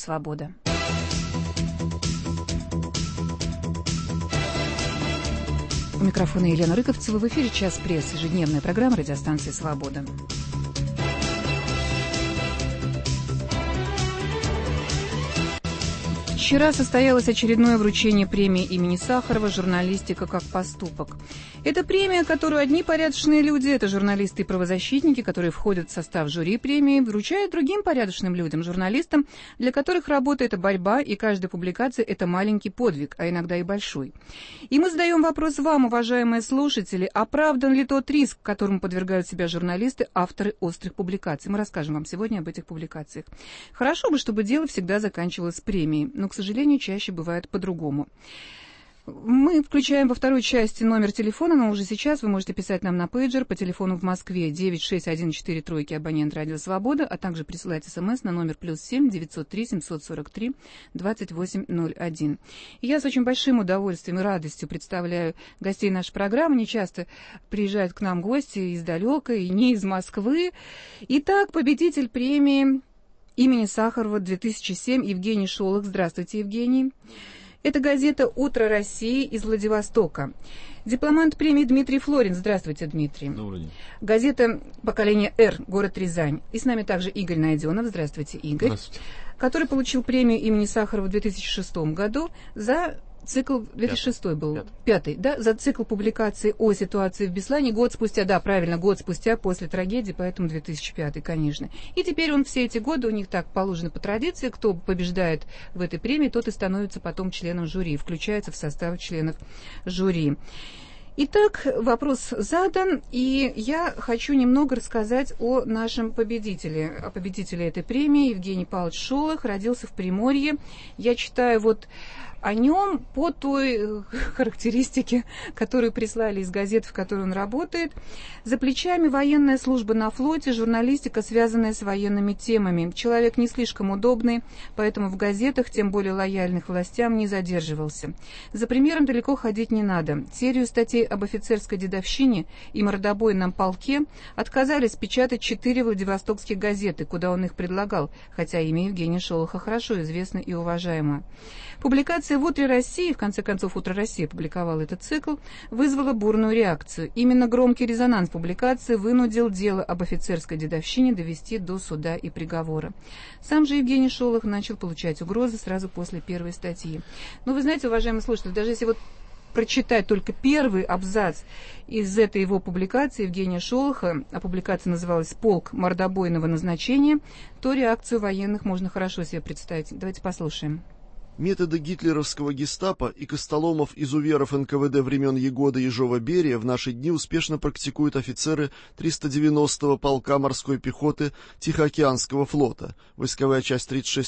«Свобода». У микрофона Елена Рыковцева. В эфире «Час пресс», ежедневная программа радиостанции «Свобода». Вчера состоялось очередное вручение премии имени Сахарова «Журналистика как поступок». Это премия, которую одни порядочные люди, это журналисты и правозащитники, которые входят в состав жюри премии, вручают другим порядочным людям, журналистам, для которых работа – это борьба, и каждая публикация – это маленький подвиг, а иногда и большой. И мы задаем вопрос вам, уважаемые слушатели, оправдан ли тот риск, которому подвергают себя журналисты, авторы острых публикаций? Мы расскажем вам сегодня об этих публикациях. Хорошо бы, чтобы дело всегда заканчивалось премией, но, к сожалению, чаще бывает по-другому. Мы включаем во второй части номер телефона, но уже сейчас вы можете писать нам на пейджер по телефону в Москве 96143, абонент «Радио Свобода», а также присылать смс на номер +7 903 743 2801. И я с очень большим удовольствием и радостью представляю гостей нашей программы. Не часто приезжают к нам гости издалека и не из Москвы. Итак, победитель премии имени Сахарова 2007 Евгений Шолох. Здравствуйте, Евгений. Это газета «Утро России» из Владивостока. Дипломант премии Дмитрий Флорин. Здравствуйте, Дмитрий. Добрый день. Газета «Поколение Р», город Рязань. И с нами также Игорь Найденов. Здравствуйте, Игорь. Здравствуйте. Который получил премию имени Сахарова в 2006 году за цикл, 2006 был, пятый, да, за цикл публикаций о ситуации в Беслане год спустя, да, правильно, год спустя после трагедии, поэтому 2005, конечно. И теперь он все эти годы, у них так положено по традиции, кто побеждает в этой премии, тот и становится потом членом жюри, включается в состав членов жюри. Итак, вопрос задан, и я хочу немного рассказать о нашем победителе. О победителе этой премии. Евгений Павлович Шолох родился в Приморье. Я читаю вот о нем по той характеристике, которую прислали из газет, в которой он работает. За плечами военная служба на флоте, журналистика, связанная с военными темами. Человек не слишком удобный, поэтому в газетах, тем более лояльных властям, не задерживался. За примером далеко ходить не надо. Серию статей об офицерской дедовщине и мордобойном полке отказались печатать 4 владивостокских газеты, куда он их предлагал, хотя имя Евгения Шолоха хорошо известно и уважаемо. Публикация в «Утре России», в конце концов, «Утро России» опубликовал этот цикл, вызвала бурную реакцию. Именно громкий резонанс публикации вынудил дело об офицерской дедовщине довести до суда и приговора. Сам же Евгений Шолох начал получать угрозы сразу после первой статьи. Но вы знаете, уважаемые слушатели, даже если вот прочитать только первый абзац из этой его публикации Евгения Шолоха, а публикация называлась «Полк мордобойного назначения», то реакцию военных можно хорошо себе представить. Давайте послушаем. Методы гитлеровского гестапо и костоломов-изуверов НКВД времен Егоды Ежова-Берия в наши дни успешно практикуют офицеры 390-го полка морской пехоты Тихоокеанского флота, войсковая часть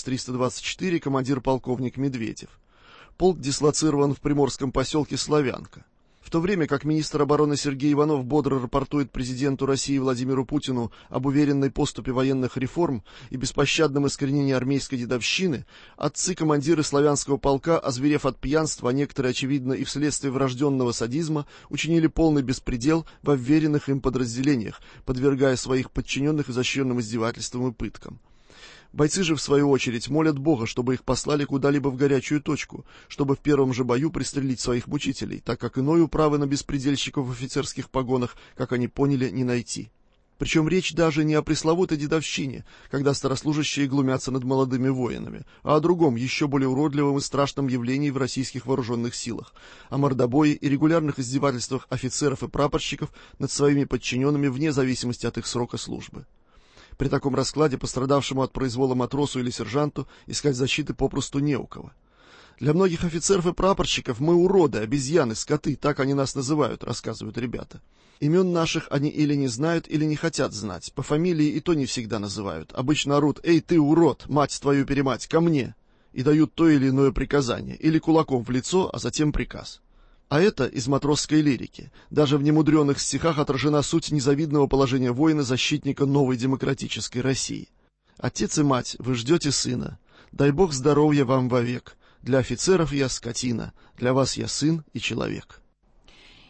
36-324, командир полковник Медведев. Полк дислоцирован в приморском поселке Славянка. В то время как министр обороны Сергей Иванов бодро рапортует президенту России Владимиру Путину об уверенной поступе военных реформ и беспощадном искоренении армейской дедовщины, отцы-командиры славянского полка, озверев от пьянства, а некоторые, очевидно, и вследствие врожденного садизма, учинили полный беспредел во вверенных им подразделениях, подвергая своих подчиненных изощренным издевательствам и пыткам. Бойцы же, в свою очередь, молят Бога, чтобы их послали куда-либо в горячую точку, чтобы в первом же бою пристрелить своих мучителей, так как иной управы на беспредельщиков в офицерских погонах, как они поняли, не найти. Причем речь даже не о пресловутой дедовщине, когда старослужащие глумятся над молодыми воинами, а о другом, еще более уродливом и страшном явлении в российских вооруженных силах, о мордобое и регулярных издевательствах офицеров и прапорщиков над своими подчиненными вне зависимости от их срока службы. При таком раскладе пострадавшему от произвола матросу или сержанту искать защиты попросту не у кого. Для многих офицеров и прапорщиков мы уроды, обезьяны, скоты, так они нас называют, рассказывают ребята. Имен наших они или не знают, или не хотят знать, по фамилии и то не всегда называют. Обычно орут: «Эй, ты, урод, мать твою перемать, ко мне!» и дают то или иное приказание, или кулаком в лицо, а затем приказ. А это из матросской лирики. Даже в немудреных стихах отражена суть незавидного положения воина-защитника новой демократической России. «Отец и мать, вы ждете сына. Дай Бог здоровья вам вовек. Для офицеров я скотина, для вас я сын и человек».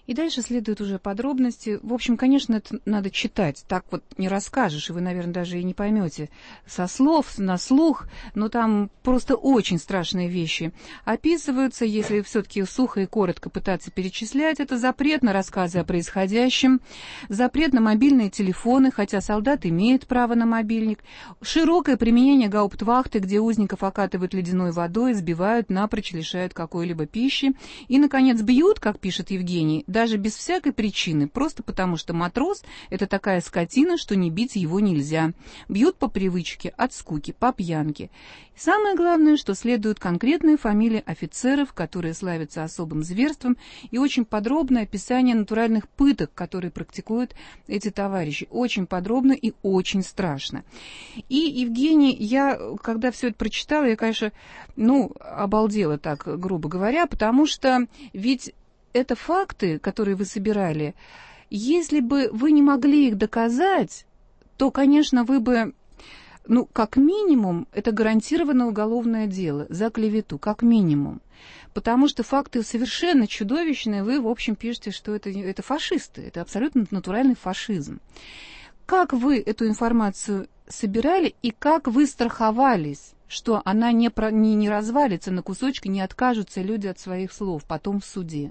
И дальше следуют уже подробности. В общем, конечно, это надо читать. Так вот не расскажешь, и вы, наверное, даже и не поймете со слов, на слух, но там просто очень страшные вещи описываются. Если все-таки сухо и коротко пытаться перечислять, это запрет на рассказы о происходящем, запрет на мобильные телефоны, хотя солдат имеет право на мобильник, широкое применение гауптвахты, где узников окатывают ледяной водой, избивают, напрочь лишают какой-либо пищи. И, наконец, бьют, как пишет Евгений, даже без всякой причины, просто потому что матрос – это такая скотина, что не бить его нельзя. Бьют по привычке, от скуки, по пьянке. И самое главное, что следуют конкретные фамилии офицеров, которые славятся особым зверством, и очень подробное описание натуральных пыток, которые практикуют эти товарищи. Очень подробно и очень страшно. И, Евгений, я, когда все это прочитала, я, конечно, обалдела так, грубо говоря, потому что ведь это факты, которые вы собирали. Если бы вы не могли их доказать, то, конечно, вы бы, как минимум, это гарантированно уголовное дело за клевету, как минимум. Потому что факты совершенно чудовищные. Вы, в общем, пишете, что это фашисты, это абсолютно натуральный фашизм. Как вы эту информацию собирали и как вы страховались, что она не развалится на кусочки, не откажутся люди от своих слов потом в суде?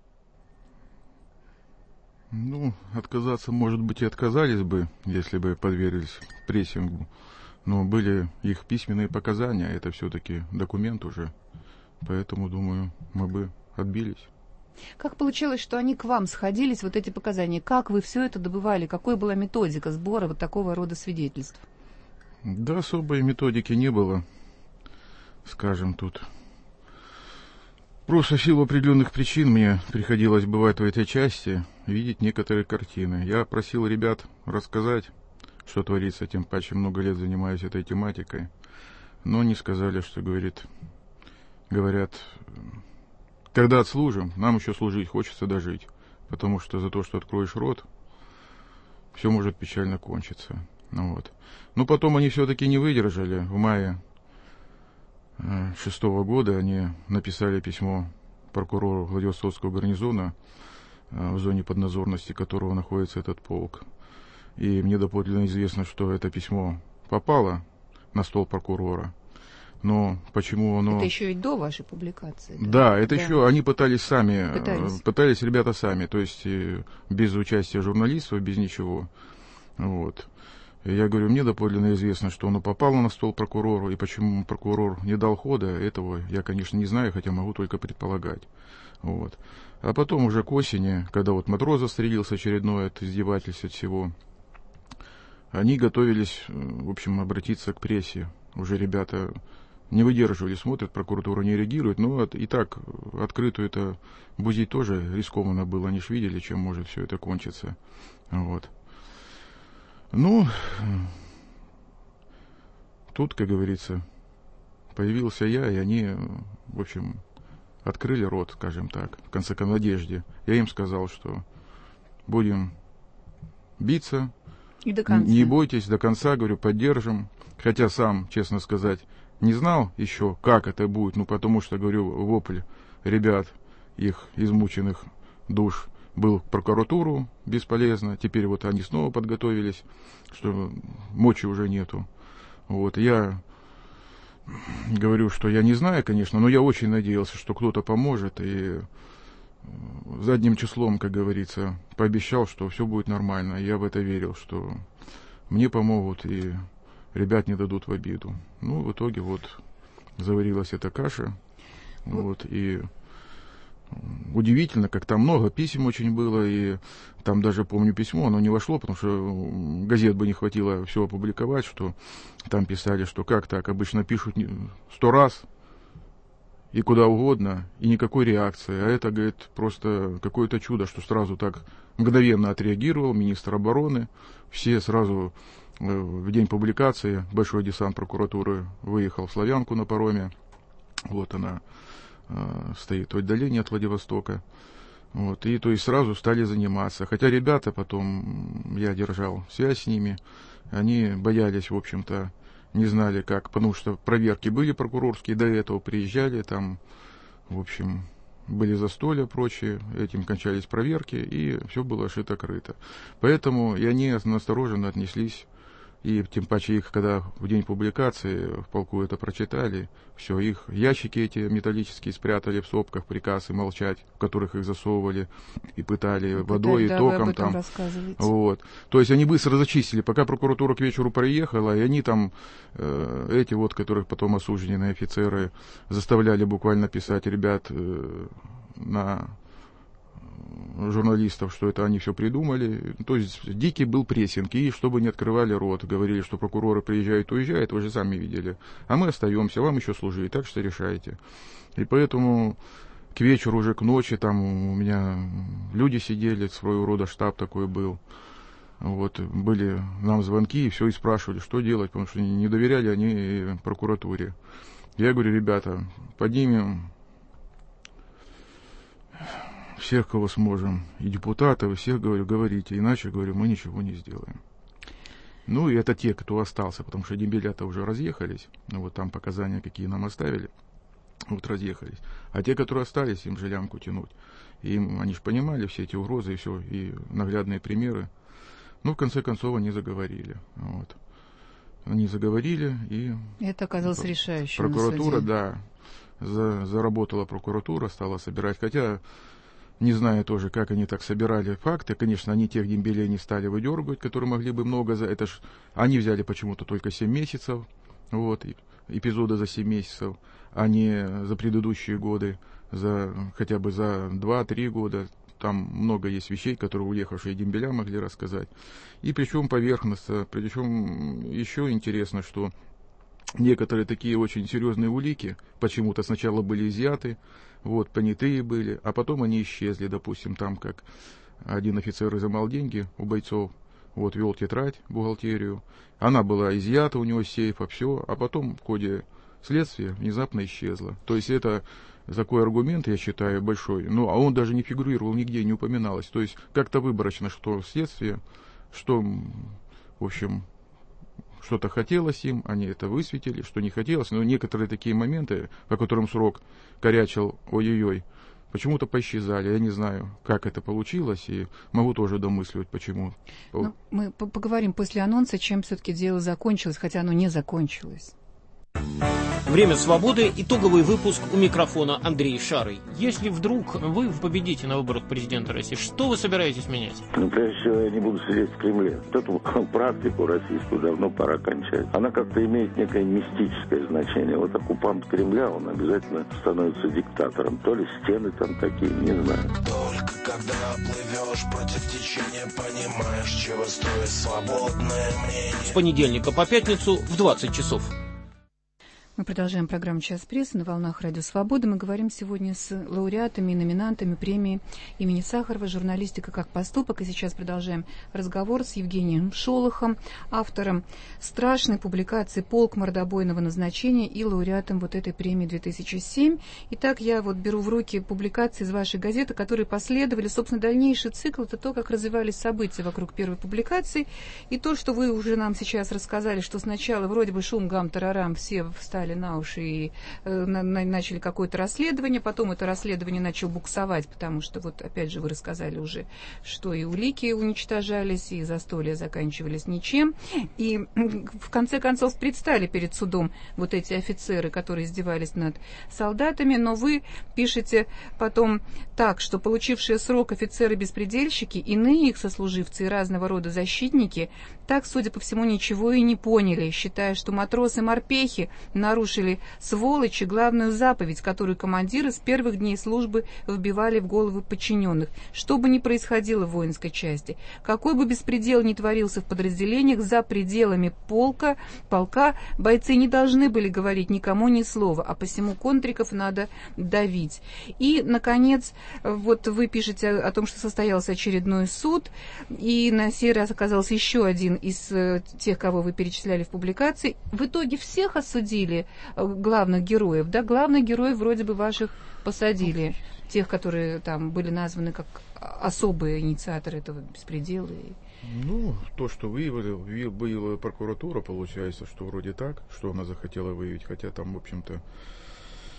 Отказаться, может быть, и отказались бы, если бы подверглись прессингу. Но были их письменные показания, это все-таки документ уже. Поэтому, думаю, мы бы отбились. Как получилось, что они к вам сходились, вот эти показания? Как вы все это добывали? Какой была методика сбора вот такого рода свидетельств? Да, особой методики не было, скажем, тут. Просто в силу определенных причин мне приходилось бывать в этой части, видеть некоторые картины. Я просил ребят рассказать, что творится, тем паче много лет занимаюсь этой тематикой. Но они сказали, что говорят, когда отслужим, нам еще служить хочется дожить. Потому что за то, что откроешь рот, все может печально кончиться. Но потом они все-таки не выдержали. В мае 2006 года они написали письмо прокурору Владивостокского гарнизона, в зоне подназорности которого находится этот полк. И мне доподлинно известно, что это письмо попало на стол прокурора. Но почему оно... Это еще и до вашей публикации. Да, это еще они пытались сами, пытались ребята сами, то есть без участия журналистов, без ничего. Я говорю, мне доподлинно известно, что оно попало на стол прокурору, и почему прокурор не дал хода, этого я, конечно, не знаю, хотя могу только предполагать. А потом уже к осени, когда матрос застрелился очередное от издевательств от всего, они готовились, в общем, обратиться к прессе. Уже ребята не выдерживали, смотрят, прокуратура не реагирует, но и так открытую это бузить тоже рискованно было, они ж видели, чем может все это кончиться. Тут, как говорится, появился я, и они, в общем, открыли рот, скажем так, в конце концов, в надежде. Я им сказал, что будем биться, и до конца. Не бойтесь, до конца, говорю, поддержим. Хотя сам, честно сказать, не знал еще, как это будет, потому что, говорю, вопль ребят, их измученных душ, был в прокуратуру, бесполезно. Теперь они снова подготовились, что мочи уже нету. Я говорю, что я не знаю, конечно, но я очень надеялся, что кто-то поможет. И задним числом, как говорится, пообещал, что все будет нормально. Я в это верил, что мне помогут и ребят не дадут в обиду. В итоге заварилась эта каша. И удивительно, как там много писем очень было, и там даже, помню, письмо, оно не вошло, потому что газет бы не хватило все опубликовать, что там писали, что как так, обычно пишут 100 раз и куда угодно, и никакой реакции, а это, говорит, просто какое-то чудо, что сразу так мгновенно отреагировал министр обороны, все сразу в день публикации большой десант прокуратуры выехал в Славянку на пароме, она стоит в отдалении от Владивостока. И то есть сразу стали заниматься. Хотя ребята потом, я держал связь с ними, они боялись, в общем-то, не знали как, потому что проверки были прокурорские, до этого приезжали, там, в общем, были застолья прочие, этим кончались проверки, и все было шито-крыто. Поэтому и они настороженно отнеслись. И тем паче их, когда в день публикации в полку это прочитали, все, их ящики эти металлические спрятали в сопках, приказ и молчать, в которых их засовывали и пытали водой и током там. Вот. То есть они быстро зачистили, пока прокуратура к вечеру приехала, и они там, эти вот, которых потом осужденные офицеры, заставляли буквально писать ребят на журналистов, что это они все придумали. То есть дикий был прессинг, и чтобы не открывали рот, говорили, что прокуроры приезжают, уезжают, вы же сами видели. А мы остаемся, вам еще служить, так что решайте. И поэтому к вечеру, уже к ночи, там у меня люди сидели, своего рода штаб такой был. Вот, были нам звонки, и все, и спрашивали, что делать, потому что не доверяли они прокуратуре. Я говорю, ребята, поднимем всех, кого сможем, и депутатов, и всех, говорю, говорите, иначе, говорю, мы ничего не сделаем. Ну, и это те, кто остался, потому что дембеля-то уже разъехались, ну, вот там показания, какие нам оставили, вот разъехались. А те, которые остались, им же лямку тянуть. И им, они же понимали все эти угрозы и все, и наглядные примеры. Ну, в конце концов, они заговорили, вот. Они заговорили, и это оказалось решающим. Прокуратура, да, заработала прокуратура, стала собирать, хотя... Не знаю тоже, как они так собирали факты. Конечно, они тех дембелей не стали выдергивать, которые могли бы много за... Это ж они взяли почему-то только 7 месяцев, вот, эпизоды за 7 месяцев, а не за предыдущие годы, хотя бы за 2-3 года. Там много есть вещей, которые уехавшие дембеля могли рассказать. И причем поверхностно, причем еще интересно, что некоторые такие очень серьезные улики почему-то сначала были изъяты, вот, понятые были, а потом они исчезли. Допустим, там, как один офицер изымал деньги у бойцов, вот, вел тетрадь, бухгалтерию, она была изъята у него из сейфа, все, а потом в ходе следствия внезапно исчезла. То есть это такой аргумент, я считаю, большой, ну, а он даже не фигурировал нигде, не упоминалось. То есть как-то выборочно, что следствие, что, в общем... Что-то хотелось им, они это высветили, что не хотелось, но некоторые такие моменты, по которым срок корячил, ой-ой-ой, почему-то поисчезали. Я не знаю, как это получилось, и могу тоже домысливать, почему. Но мы поговорим после анонса, чем все-таки дело закончилось, хотя оно не закончилось. Время свободы. Итоговый выпуск, у микрофона Андрей Шарый. Если вдруг вы победите на выборах президента России, что вы собираетесь менять? Ну, прежде всего, я не буду сидеть в Кремле. Эту практику российскую давно пора кончать. Она как-то имеет некое мистическое значение. Вот оккупант Кремля, он обязательно становится диктатором. То ли стены там такие, не знаю. Только когда плывешь против течения, понимаешь, чего стоит свободное мнение. С понедельника по пятницу в 20 часов. Мы продолжаем программу «Час прессы» на волнах Радио Свободы. Мы говорим сегодня с лауреатами и номинантами премии имени Сахарова «Журналистика как поступок». И сейчас продолжаем разговор с Евгением Шолохом, автором страшной публикации «Полк мордобойного назначения» и лауреатом вот этой премии 2007. Итак, я вот беру в руки публикации из вашей газеты, которые последовали. Собственно, дальнейший цикл – это то, как развивались события вокруг первой публикации. И то, что вы уже нам сейчас рассказали, что сначала вроде бы шум, гам, тарарам, все встали на уши и начали какое-то расследование, потом это расследование начало буксовать, потому что, вот опять же, вы рассказали уже, что и улики уничтожались, и застолья заканчивались ничем, и в конце концов предстали перед судом вот эти офицеры, которые издевались над солдатами, но вы пишете потом так, что получившие срок офицеры-беспредельщики, иные их сослуживцы и разного рода защитники, так, судя по всему, ничего и не поняли, считая, что матросы-морпехи нарушили, сволочи, главную заповедь, которую командиры с первых дней службы вбивали в головы подчиненных. Что бы ни происходило в воинской части, какой бы беспредел ни творился в подразделениях, за пределами полка, бойцы не должны были говорить никому ни слова, а посему контриков надо давить. И, наконец, вот вы пишете о том, что состоялся очередной суд, и на сей раз оказался еще один из тех, кого вы перечисляли в публикации. В итоге всех осудили, главных героев, да, главных героев вроде бы ваших посадили, тех, которые там были названы как особые инициаторы этого беспредела. Ну, то, что выявила прокуратура, получается, что вроде так, что она захотела выявить, хотя там, в общем-то,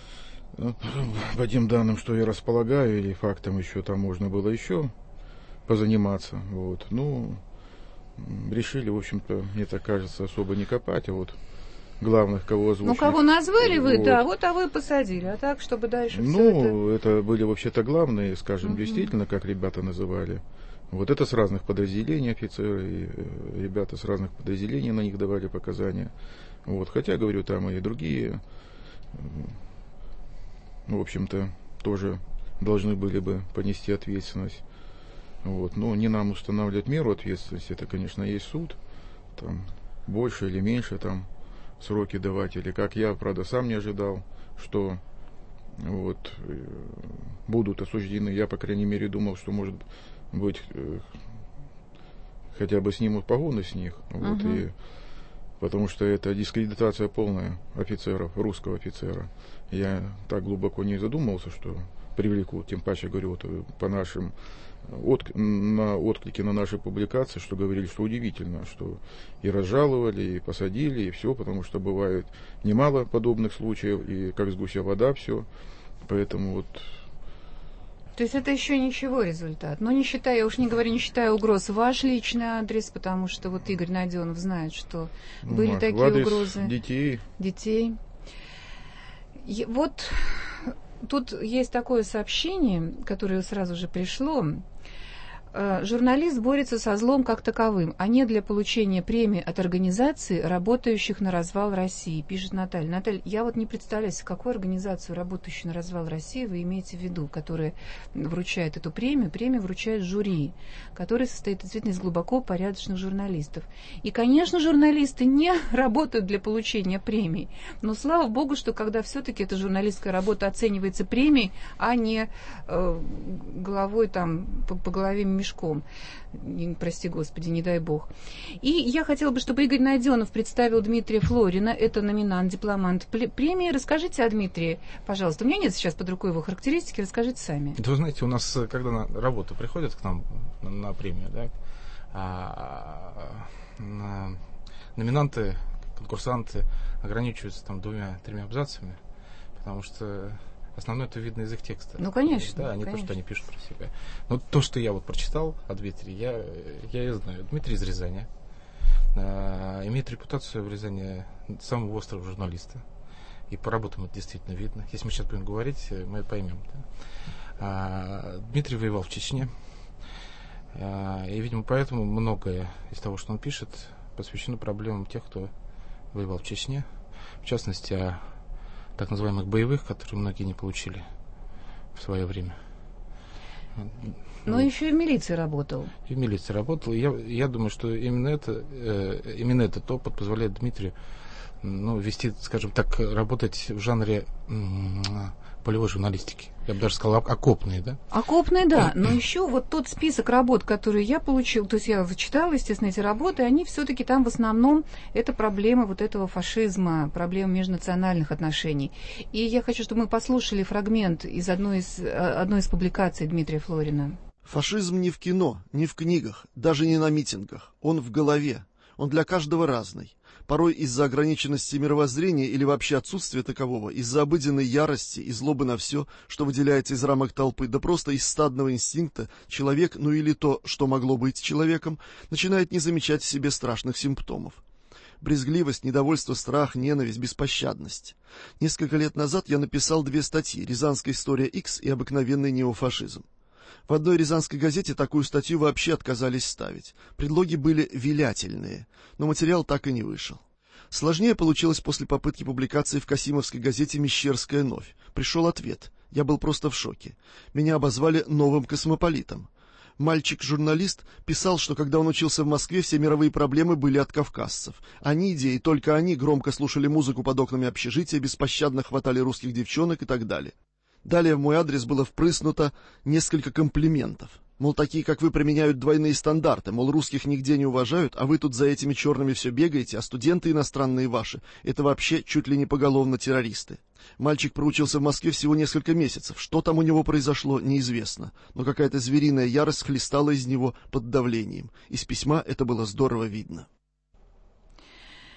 Ну, по тем данным, что я располагаю, или фактам еще там можно было еще позаниматься. Вот. Ну, решили, в общем-то, мне так кажется, особо не копать, а вот главных, кого озвучили. Ну, кого назвали вы, вот. да, вот, а вы посадили. А так, чтобы дальше ну, все это были вообще-то главные, скажем, действительно, как ребята называли. Вот это с разных подразделений офицеры, и ребята с разных подразделений на них давали показания. Вот. Хотя, говорю, там и другие, в общем-то, тоже должны были бы понести ответственность. Вот. Но не нам устанавливать меру ответственности, это, конечно, есть суд, там больше или меньше там сроки давать, или как я, правда, сам не ожидал, что вот будут осуждены. Я, по крайней мере, думал, что, может быть, хотя бы снимут погоны с них, вот, и потому что это дискредитация полная офицеров, русского офицера. Я так глубоко не задумывался, что привлекут, тем паче, говорю, вот, по нашим отклики на наши публикации, что говорили, что удивительно, что и разжаловали, и посадили, и все, потому что бывает немало подобных случаев, и как с гуся вода все, поэтому вот. То есть это еще ничего результат. Но не считая, я уж не говорю, не считая угроз ваш личный адрес, потому что вот Игорь Найденов знает, что были такие угрозы. Детей. Вот тут есть такое сообщение, которое сразу же пришло. Журналист борется со злом как таковым, а не для получения премии от организаций, работающих на развал России, пишет Наталья. Наталья, я вот не представляю, какую организацию, работающую на развал России, вы имеете в виду, которая вручает эту премию. Премию вручает жюри, которое состоит действительно из глубоко порядочных журналистов. И, конечно, журналисты не работают для получения премий. Но слава богу, что когда все-таки эта журналистская работа оценивается премией, а не головой там по голове мешком. Прости Господи, не дай Бог. И я хотела бы, чтобы Игорь Найденов представил Дмитрия Флорина. Это номинант, дипломант премии. Расскажите о Дмитрии, пожалуйста. У меня нет сейчас под рукой его характеристики. Расскажите сами. Это, вы знаете, у нас, когда на работу приходят к нам на премию, да, номинанты, конкурсанты ограничиваются там 2-3 абзацами, потому что основное это видно из их текста. Ну, конечно. Да, не то, что они пишут про себя. Но то, что я вот прочитал о Дмитрии, я и знаю. Дмитрий из Рязани. Имеет репутацию в Рязани самого острого журналиста. И по работам это действительно видно. Если мы сейчас будем говорить, мы это поймем. Да? Дмитрий воевал в Чечне. И, видимо, поэтому многое из того, что он пишет, посвящено проблемам тех, кто воевал в Чечне. В частности, о так называемых боевых, которые многие не получили в свое время. Но вот. Еще и в милиции работал. И в милиции работал. И я думаю, что именно этот опыт позволяет Дмитрию вести, скажем так, работать в жанре полевой журналистики. Я бы даже сказал, окопные, да? Окопные, да. Но еще вот тот список работ, который я получил, то есть я читала, естественно, эти работы, они все-таки там в основном это проблема вот этого фашизма, проблема межнациональных отношений. И я хочу, чтобы мы послушали фрагмент из одной из публикаций Дмитрия Флорина. Фашизм не в кино, не в книгах, даже не на митингах. Он в голове. Он для каждого разный. Порой из-за ограниченности мировоззрения или вообще отсутствия такового, из-за обыденной ярости и злобы на все, что выделяется из рамок толпы, да просто из стадного инстинкта, человек, ну или то, что могло быть человеком, начинает не замечать в себе страшных симптомов. Брезгливость, недовольство, страх, ненависть, беспощадность. Несколько лет назад я написал 2 статьи «Рязанская история X» и «Обыкновенный неофашизм». В одной рязанской газете такую статью вообще отказались ставить. Предлоги были вилятельные, но материал так и не вышел. Сложнее получилось после попытки публикации в Касимовской газете «Мещерская новь». Пришел ответ. Я был просто в шоке. Меня обозвали новым космополитом. Мальчик-журналист писал, что когда он учился в Москве, все мировые проблемы были от кавказцев. Они, идеи, только они громко слушали музыку под окнами общежития, беспощадно хватали русских девчонок и так далее. Далее в мой адрес было впрыснуто несколько комплиментов. Мол, такие, как вы, применяют двойные стандарты, мол, русских нигде не уважают, а вы тут за этими черными все бегаете, а студенты иностранные ваши — это вообще чуть ли не поголовно террористы. Мальчик проучился в Москве всего несколько месяцев. Что там у него произошло, неизвестно. Но какая-то звериная ярость хлестала из него под давлением. Из письма это было здорово видно.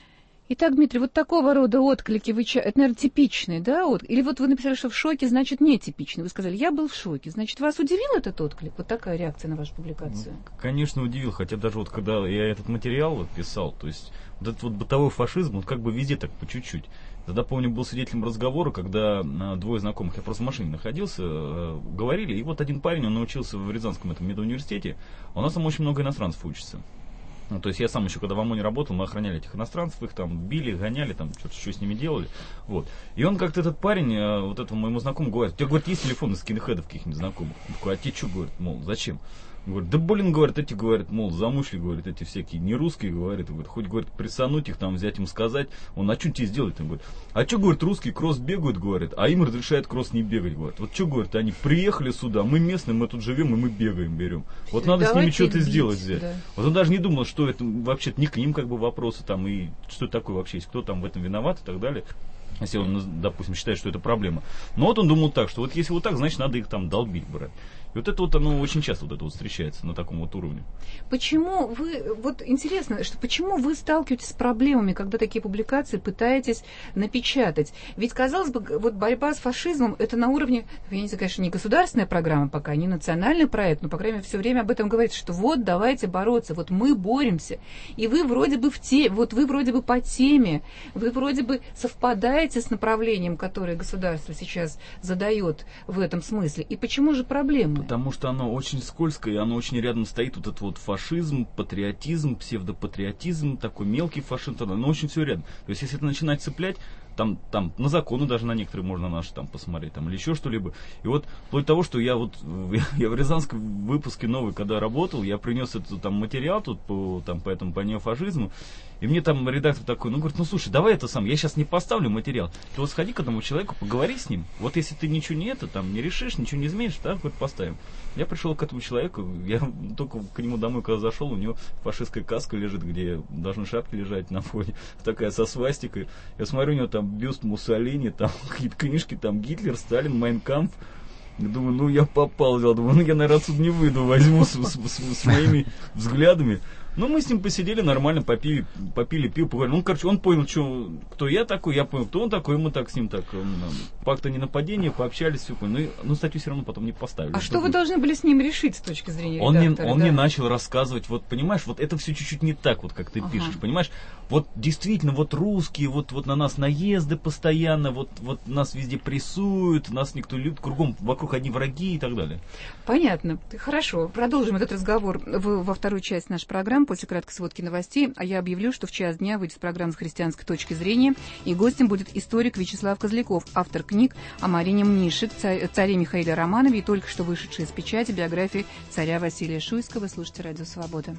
Итак, Дмитрий, вот такого рода отклики, это, наверное, типичный, да? Или вот вы написали, что в шоке, значит, нетипичный. Вы сказали, я был в шоке. Значит, вас удивил этот отклик? Вот такая реакция на вашу публикацию? Конечно, удивил. Хотя даже вот когда я этот материал вот писал, то есть вот этот вот бытовой фашизм, он как бы везде так по чуть-чуть. Тогда, помню, был свидетелем разговора, когда двое знакомых, я просто в машине находился, говорили, и вот один парень, он научился в Рязанском этом медуниверситете, у нас там очень много иностранцев учатся. Ну, то есть я сам еще, когда в ОМОНе работал, мы охраняли этих иностранцев, их там били, гоняли, там что с ними делали. Вот. И он как-то, этот парень, вот этому моему знакомому говорит, у тебя, говорит, есть телефоны скинхедов каких-нибудь знакомых? Он такой, а тебе что, говорит, мол, зачем? Говорит, да блин, говорит, эти, говорит, мол, замышли, говорит, эти всякие не русские, говорит, хоть, говорит, присануть их, там, взять им сказать, он, а что тебе сделать? Он говорит, а что, говорит, русские кросс бегают, говорит, а им разрешают кросс не бегать, говорит. Вот что, говорит, они приехали сюда, мы местные, мы тут живем, и мы бегаем, берем. Вот надо с ними что-то сделать взять. Да. Вот он даже не думал, что это вообще-то не к ним как бы вопросы, там, и что такое вообще есть, кто там в этом виноват и так далее. Если он, допустим, считает, что это проблема. Но вот он думал так, что вот если вот так, значит, надо их там долбить, брать. И вот это вот, оно очень часто вот это вот встречается на таком вот уровне. Почему вы, вот интересно, что почему вы сталкиваетесь с проблемами, когда такие публикации пытаетесь напечатать? Ведь, казалось бы, вот борьба с фашизмом, это на уровне, я не знаю, конечно, не государственная программа пока, не национальный проект, но, по крайней мере, все время об этом говорится, что вот, давайте бороться, вот мы боремся. И вы вроде бы вот вы вроде бы по теме, вы вроде бы совпадаете с направлением, которое государство сейчас задает в этом смысле. И почему же проблемы? Потому что оно очень скользкое, и оно очень рядом стоит, вот этот вот фашизм, патриотизм, псевдопатриотизм, такой мелкий фашизм, оно очень все рядом. То есть, если это начинать цеплять, там на законы даже на некоторые можно наши там посмотреть, там, или еще что-либо. И вот вплоть до того, что я в Рязанском выпуске новый, когда работал, я принес этот там материал тут по неофашизму, и мне там редактор такой, говорит, слушай, давай это сам, я сейчас не поставлю материал, ты вот сходи к этому человеку, поговори с ним, вот если ты ничего не решишь, ничего не изменишь, да, хоть поставим. Я пришел к этому человеку, я только к нему домой, когда зашел, у него фашистская каска лежит, где должны шапки лежать на фоне, такая со свастикой. Я смотрю, у него там бюст Муссолини, там какие-то книжки, там Гитлер, Сталин, Майн Кампф. Я думаю, я попал, думаю, я, наверное, отсюда не выйду, возьму с моими взглядами. Ну, мы с ним посидели нормально, попили пиво, поговорили. Он понял, кто я такой, я понял, кто он такой, и мы так с ним так, пакт о ненападении, пообщались, все поняли. Ну, статью все равно потом не поставили. А что вы должны были с ним решить с точки зрения редактора? Он мне начал рассказывать, вот, понимаешь, вот это все чуть-чуть не так, вот как ты пишешь, понимаешь? Вот действительно, вот русские, вот на нас наезды постоянно, вот нас везде прессуют, нас никто любит, кругом, вокруг одни враги и так далее. Понятно. Хорошо. Продолжим этот разговор во второй части нашей программы после краткой сводки новостей. А я объявлю, что в час дня выйдет программа с христианской точки зрения, и гостем будет историк Вячеслав Козляков, автор книг о Марине Мнишек, царе Михаиле Романове и только что вышедшей из печати биографии царя Василия Шуйского. Слушайте «Радио Свобода».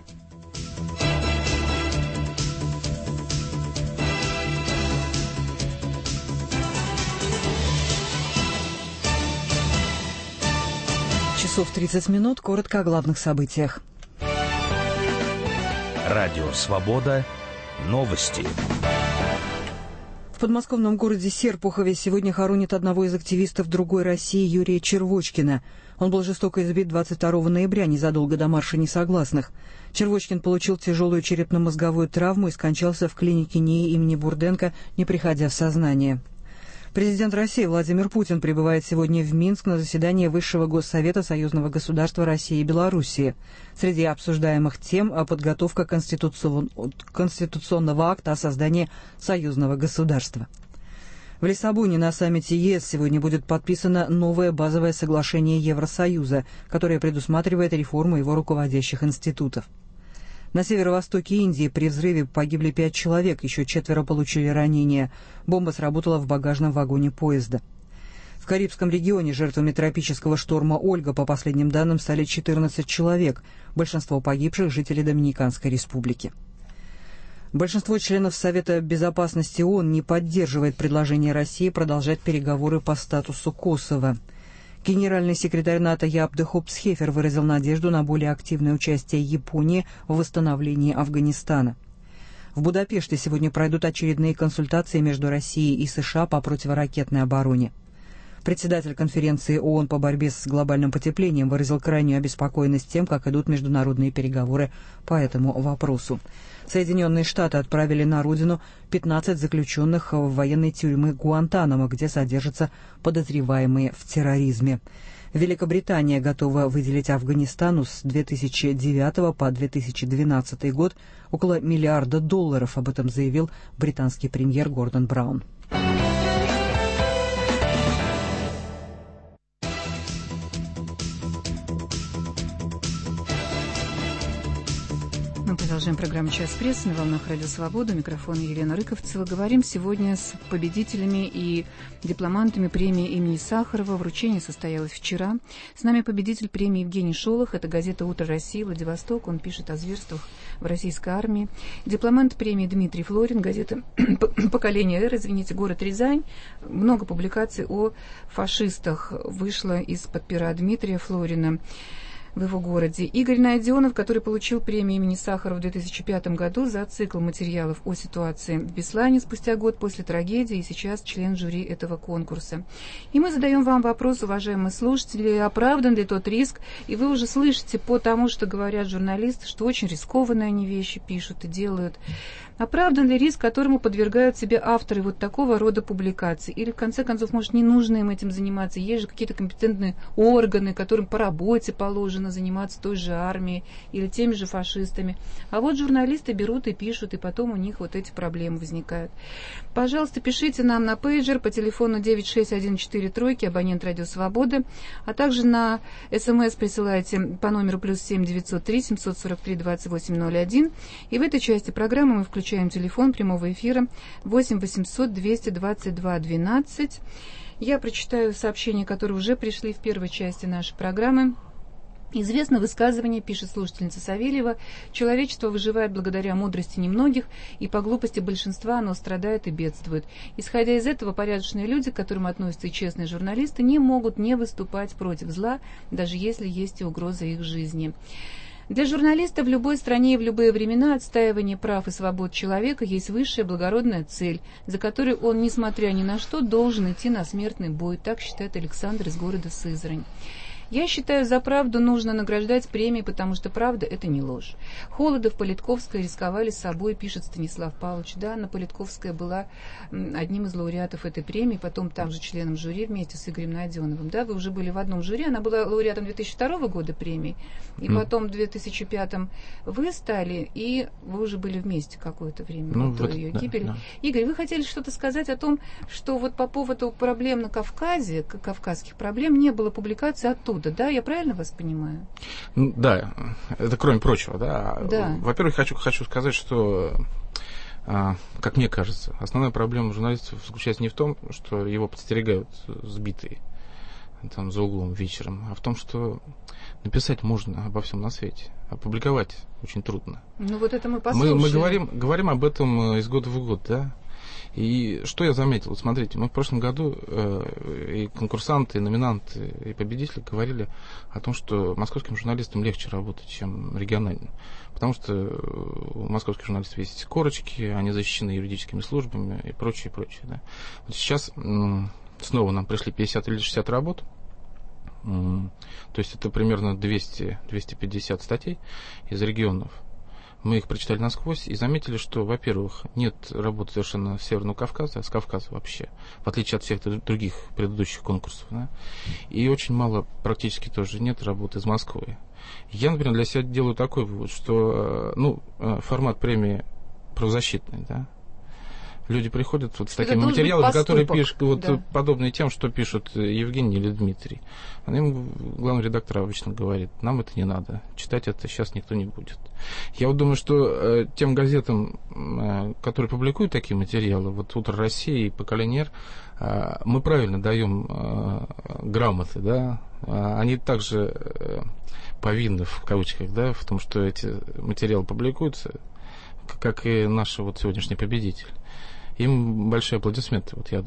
Часов 30 минут. Коротко о главных событиях. Радио «Свобода». Новости. В подмосковном городе Серпухове сегодня хоронят одного из активистов «Другой России» Юрия Червочкина. Он был жестоко избит 22 ноября, незадолго до марша несогласных. Червочкин получил тяжелую черепно-мозговую травму и скончался в клинике НИИ имени Бурденко, не приходя в сознание. Президент России Владимир Путин прибывает сегодня в Минск на заседание Высшего Госсовета Союзного государства России и Белоруссии. Среди обсуждаемых тем – подготовка конституционного акта о создании союзного государства. В Лиссабоне на саммите ЕС сегодня будет подписано новое базовое соглашение Евросоюза, которое предусматривает реформу его руководящих институтов. На северо-востоке Индии при взрыве погибли 5 человек, еще 4 получили ранения. Бомба сработала в багажном вагоне поезда. В Карибском регионе жертвами тропического шторма Ольга, по последним данным, стали 14 человек. Большинство погибших – жители Доминиканской республики. Большинство членов Совета Безопасности ООН не поддерживает предложение России продолжать переговоры по статусу Косово. Генеральный секретарь НАТО Яап де Хоop Схефер выразил надежду на более активное участие Японии в восстановлении Афганистана. В Будапеште сегодня пройдут очередные консультации между Россией и США по противоракетной обороне. Председатель конференции ООН по борьбе с глобальным потеплением выразил крайнюю обеспокоенность тем, как идут международные переговоры по этому вопросу. Соединенные Штаты отправили на родину 15 заключенных в военной тюрьмы Гуантанамо, где содержатся подозреваемые в терроризме. Великобритания готова выделить Афганистану с 2009 по 2012 год около $1 миллиарда. Об этом заявил британский премьер Гордон Браун. Мы продолжаем программу «Час прессы» на волнах Радио Свобода. У микрофона Елена Рыковцева. Говорим сегодня с победителями и дипломантами премии имени Сахарова. Вручение состоялось вчера. С нами победитель премии Евгений Шолох. Это газета «Утро России», Владивосток. Он пишет о зверствах в российской армии. Дипломант премии Дмитрий Флорин. Газета «Поколение Р», город Рязань. Много публикаций о фашистах вышло из-под пера Дмитрия Флорина в его городе. Игорь Найденов, который получил премию имени Сахарова в 2005 году за цикл материалов о ситуации в Беслане спустя год после трагедии, и сейчас член жюри этого конкурса. И мы задаем вам вопрос, уважаемые слушатели, оправдан ли тот риск, и вы уже слышите по тому, что говорят журналисты, что очень рискованные они вещи пишут и делают. Оправдан ли риск, которому подвергают себе авторы вот такого рода публикаций? Или, в конце концов, может, не нужно им этим заниматься? Есть же какие-то компетентные органы, которым по работе положено заниматься той же армией или теми же фашистами. А вот журналисты берут и пишут, и потом у них вот эти проблемы возникают. Пожалуйста, пишите нам на пейджер по телефону 96143, абонент Радио Свобода, а также на СМС присылайте по номеру +7 903 743 2801. И в этой части программы мы включаем телефон прямого эфира 8 800 222 12. Я прочитаю сообщения, которые уже пришли в первой части нашей программы. Известно высказывание, пишет слушательница Савельева, человечество выживает благодаря мудрости немногих, и по глупости большинства оно страдает и бедствует. Исходя из этого, порядочные люди, к которым относятся и честные журналисты, не могут не выступать против зла, даже если есть и угроза их жизни. Для журналиста в любой стране и в любые времена отстаивание прав и свобод человека есть высшая благородная цель, за которой он, несмотря ни на что, должен идти на смертный бой, так считает Александр из города Сызрань. Я считаю, за правду нужно награждать премией, потому что правда – это не ложь. Холодов, Политковская рисковали с собой, пишет Станислав Павлович. Да, Анна Политковская была одним из лауреатов этой премии, потом также членом жюри вместе с Игорем Найденовым. Да, вы уже были в одном жюри, она была лауреатом 2002 года премии, и потом в 2005 вы стали, и вы уже были вместе какое-то время до ее гибели. Да. Игорь, вы хотели что-то сказать о том, что вот по поводу проблем на Кавказе, кавказских проблем, не было публикации оттуда. Да, я правильно вас понимаю? Да, это кроме прочего, да. Да. Во-первых, хочу сказать, что, как мне кажется, основная проблема журналистов заключается не в том, что его подстерегают сбитые там за углом вечером, а в том, что написать можно обо всем на свете, опубликовать очень трудно. Ну вот это мы послушаем. Мы говорим об этом из года в год, да. И что я заметил? Смотрите, мы в прошлом году и конкурсанты, и номинанты, и победители говорили о том, что московским журналистам легче работать, чем региональным. Потому что у московских журналистов есть корочки, они защищены юридическими службами и прочее, прочее. Да. Вот сейчас снова нам пришли 50 или 60 работ. То есть это примерно 200-250 статей из регионов. Мы их прочитали насквозь и заметили, что, во-первых, нет работы совершенно с Северного Кавказа, а с Кавказа вообще, в отличие от всех других предыдущих конкурсов. Да? И очень мало, практически тоже нет работы из Москвы. Я, например, для себя делаю такой вывод, что формат премии правозащитный, да. Люди приходят вот с такими материалами, которые пишут подобные тем, что пишут Евгений или Дмитрий. Им главный редактор обычно говорит: нам это не надо, читать это сейчас никто не будет. Я вот думаю, что тем газетам, которые публикуют такие материалы, вот «Утро России» и «Поколение Р», мы правильно даем грамоты, да, они также повинны, в кавычках, да, в том, что эти материалы публикуются, как и наш вот сегодняшний победитель. Им большие аплодисменты, вот я думаю.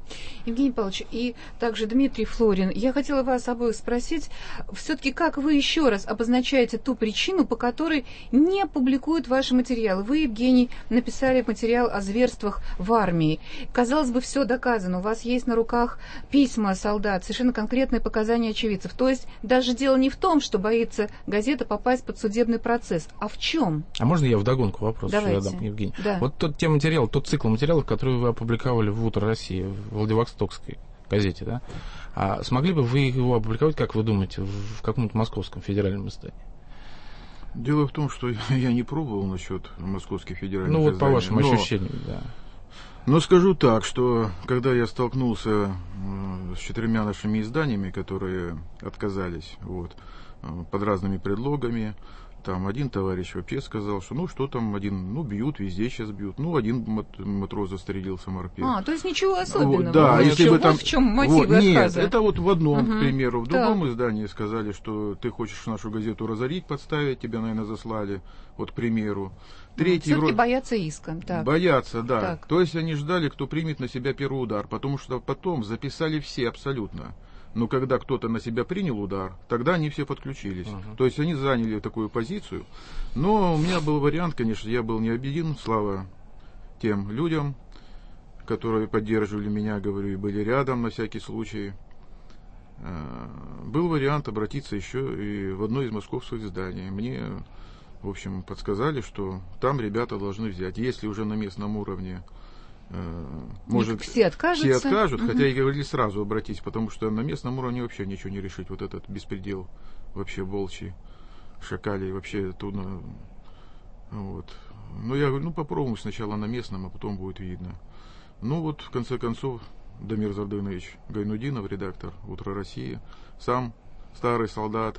Евгений Павлович, и также Дмитрий Флорин, я хотела вас обоих спросить, все-таки как вы еще раз обозначаете ту причину, по которой не публикуют ваши материалы? Вы, Евгений, написали материал о зверствах в армии. Казалось бы, все доказано, у вас есть на руках письма солдат, совершенно конкретные показания очевидцев. То есть даже дело не в том, что боится газета попасть под судебный процесс, а в чем? А можно я вдогонку вопрос задам, Евгений? Да. Вот тот цикл материалов, который вы опубликовали в «Утро России», в Владивостокской газете, да? А смогли бы вы его опубликовать, как вы думаете, в каком-то московском федеральном издании? Дело в том, что я не пробовал насчет московских федеральных изданий. По вашим ощущениям, да. Но скажу так, что когда я столкнулся с 4 нашими изданиями, которые отказались под разными предлогами, там один товарищ вообще сказал, что что там бьют, везде сейчас бьют. Один матрос застрелился, морпех. То есть ничего особенного. Да, если бы там... в чем мотивы отказа. Нет, это в одном, к примеру. В другом издании сказали, что ты хочешь нашу газету разорить, подставить, тебя, наверное, заслали, к примеру. Третий все-таки боятся иска. Так. Боятся, да. Так. То есть они ждали, кто примет на себя первый удар, потому что потом записали все абсолютно. Но когда кто-то на себя принял удар, тогда они все подключились. То есть они заняли такую позицию. Но у меня был вариант, конечно, я был не обиден, слава тем людям, которые поддерживали меня, говорю, и были рядом на всякий случай. Был вариант обратиться еще и в одно из московских изданий. Мне, в общем, подсказали, что там ребята должны взять. Если уже на местном уровне может, все откажут, хотя и говорили сразу обратись, потому что на местном уровне вообще ничего не решить. Вот этот беспредел вообще волчий, шакалий, вообще трудно. Но я говорю, попробуем сначала на местном, а потом будет видно. В конце концов, Дамир Зардынович Гайнудинов, редактор «Утра России», сам старый солдат,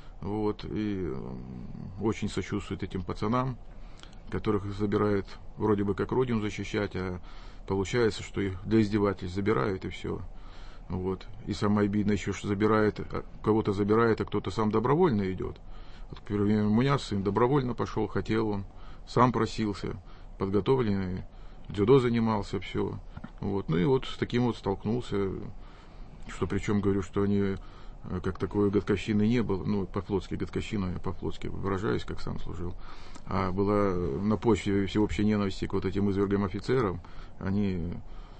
и очень сочувствует этим пацанам, которых забирают вроде бы как родину защищать, а получается, что их для издевательств забирают и все. И самое обидное еще, что кого-то забирает, а кто-то сам добровольно идет. К примеру, у меня сын добровольно пошел, хотел он, сам просился, подготовленный, дзюдо занимался, все. С таким столкнулся, что причем говорю, что они как такой годковщины не было, по-флотски годковщина, я по-флотски выражаюсь, как сам служил, а была на почве всеобщей ненависти к этим извергам офицерам, они,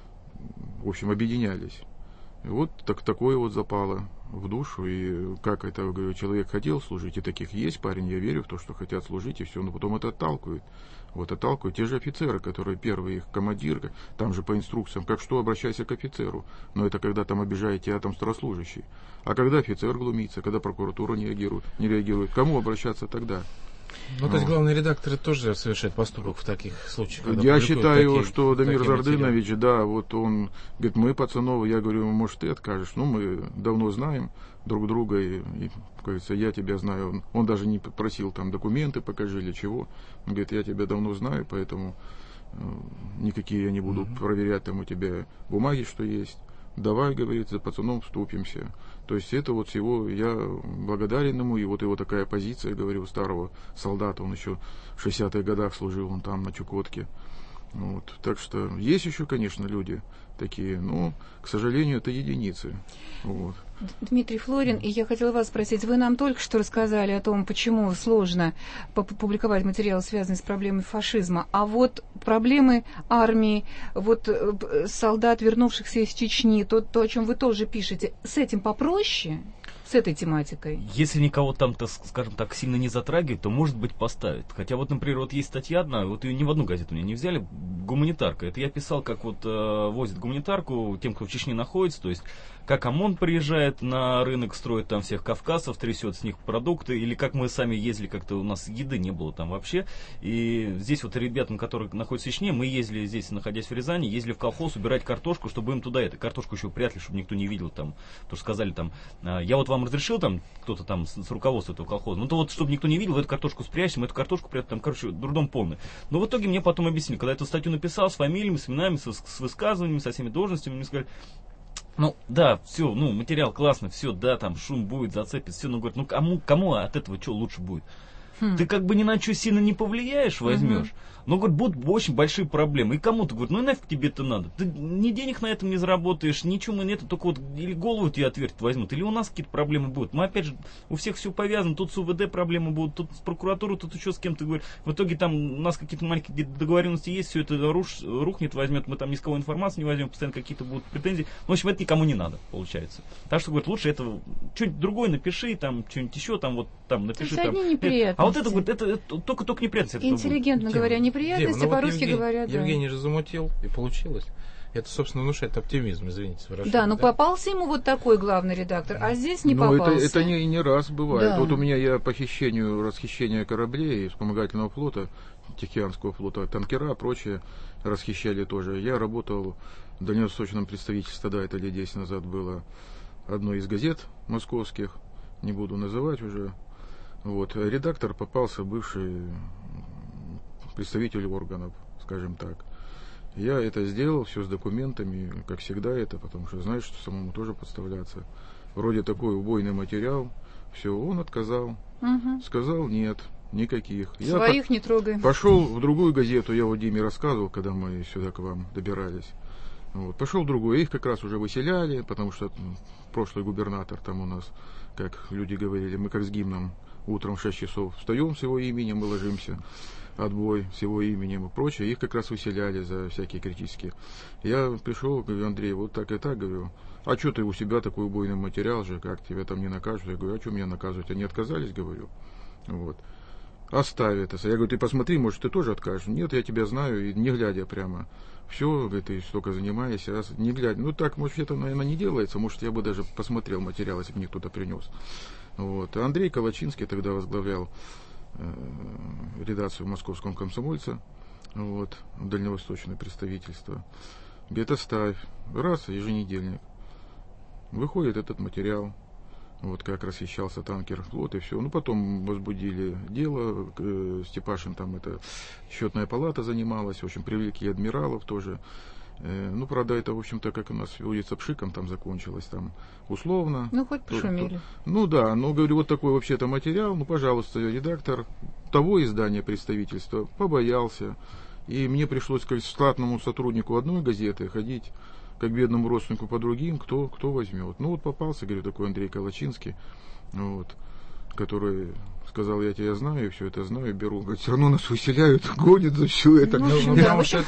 в общем, объединялись. Такое запало в душу, и как это, говорю, человек хотел служить, и таких есть, парень, я верю в то, что хотят служить, и все, но потом это отталкивают. Отталкивают те же офицеры, которые первые, их командир, там же по инструкциям, как что, обращайся к офицеру, но это когда там обижает тебя там старослужащий. А когда офицер глумится, когда прокуратура не реагирует, кому обращаться тогда? То есть главные редакторы тоже совершают поступок в таких случаях? Я считаю, что Дамир Зардынович, он говорит, мы пацанов, я говорю, может, ты откажешь? Мы давно знаем друг друга, и кажется, я тебя знаю. Он даже не просил там документы покажи или чего. Он говорит, я тебя давно знаю, поэтому никакие я не буду проверять там у тебя бумаги, что есть. Давай, говорит, за пацаном вступимся. То есть это всего я благодарен ему, и его такая позиция, говорю, старого солдата, он еще в 60-х годах служил, он там на Чукотке. Так что есть еще, конечно, люди такие, но, к сожалению, это единицы. Дмитрий Флорин, и я хотела вас спросить, вы нам только что рассказали о том, почему сложно публиковать материалы, связанные с проблемой фашизма, а проблемы армии, солдат, вернувшихся из Чечни, то, о чем вы тоже пишете, с этим попроще? С этой тематикой? Если никого там-то, скажем так, сильно не затрагивает, то, может быть, поставят. Хотя например, есть статья одна, ее ни в одну газету мне не взяли, гуманитарка. Это я писал, как возят гуманитарку тем, кто в Чечне находится, то есть как ОМОН приезжает на рынок, строит там всех кавказцев, трясет с них продукты, или как мы сами ездили, как-то у нас еды не было там вообще. И здесь ребятам, которые находятся в Чечне, мы ездили здесь, находясь в Рязани, ездили в колхоз убирать картошку, чтобы им туда картошку еще прятали, чтобы никто не видел там. То, что сказали там, я вам разрешил там, кто-то там с руководства этого колхоза, чтобы никто не видел, в эту картошку спрячем, эту картошку прятать, там, дурдом полный. Но в итоге мне потом объяснили, когда я эту статью написал с фамилиями, с именами, с высказываниями, со всеми должностями, мне сказали, да, все, материал классный, все, да, там шум будет, зацепит, все, говорят, кому от этого что лучше будет? Ты как бы ни на что сильно не повлияешь, возьмешь. Но, говорит, будут очень большие проблемы. И кому-то говорит, ну и нафиг тебе это надо. Ты ни денег на этом не заработаешь, ничего нет, только вот или голову тебе отвертят возьмут, или у нас какие-то проблемы будут. Мы опять же, у всех все повязано, тут с УВД проблемы будут, тут с прокуратурой, тут еще с кем-то говорит. В итоге там у нас какие-то маленькие договоренности есть, все это рухнет, возьмет, мы там ни с кого информацию не возьмем, постоянно какие-то будут претензии. В общем, это никому не надо, получается. Так что, говорит, лучше это что-нибудь другое напиши, там, что-нибудь еще, там, вот, там, напиши. То есть там. одни неприятности. А вот это, говорит, это только неприятности. Интеллигентно говоря, неприятности, по-русски говорят. Евгений же замутил, и получилось. Это, собственно, внушает оптимизм, извините, выражение. Да, но попался ему вот такой главный редактор, а здесь не попался. Это не раз бывает. Да. Вот у меня я по расхищению кораблей вспомогательного флота, Тихоокеанского флота, танкера, прочее расхищали тоже. Я работал в дальневосточном представительстве, да, это лет 10 назад было, одной из газет московских, не буду называть уже. Вот. Редактор попался бывший представитель органов, скажем так. Я это сделал, все с документами, как всегда это, потому что знаешь, что самому тоже подставляться. Вроде такой убойный материал, все, он отказал, сказал нет, никаких. Своих не трогай. Пошел в другую газету, я вот Диме рассказывал, когда мы сюда к вам добирались. Вот, пошел в другую, их как раз уже выселяли, потому что прошлый губернатор там у нас, как люди говорили, мы как с гимном, утром в 6 часов встаем с его именем и ложимся. Отбой с его именем и прочее, их как раз выселяли за всякие критические. Я пришел, говорю, Андрей, вот так и так, говорю, а что ты у себя такой убойный материал же, как тебя там не накажут? Я говорю, а что меня наказывать? Они отказались, говорю. Вот. Оставь это. Я говорю, ты посмотри, может, ты тоже откажешь. Нет, я тебя знаю, и не глядя прямо. Все, говорит, ты столько занимаешься, не глядя. Ну так, может, это, наверное, не делается, может, я бы даже посмотрел материал, если бы мне кто-то принес. Вот. А Андрей Калачинский тогда возглавлял редакцию в Московском комсомольце, вот, дальневосточное представительство. Говорит, оставь. Раз, еженедельник. Выходит этот материал, вот как расхищался танкер флот и все. Ну, потом возбудили дело, Степашин там это счетная палата занималась, в общем, привлекли адмиралов тоже. Ну, правда, это, в общем-то, как у нас улица Пшиком там закончилась, там условно. Ну, хоть пошумели. Ну, да, но, говорю, вот такой вообще-то материал, ну, пожалуйста, редактор того издания представительства побоялся, и мне пришлось, как штатному сотруднику одной газеты, ходить как бедному родственнику по другим, кто возьмет. Ну, вот попался, говорю, такой Андрей Калачинский, вот, который сказал, я тебя знаю, все это знаю, беру. Говорит, все равно нас выселяют, гонят за все это. В общем,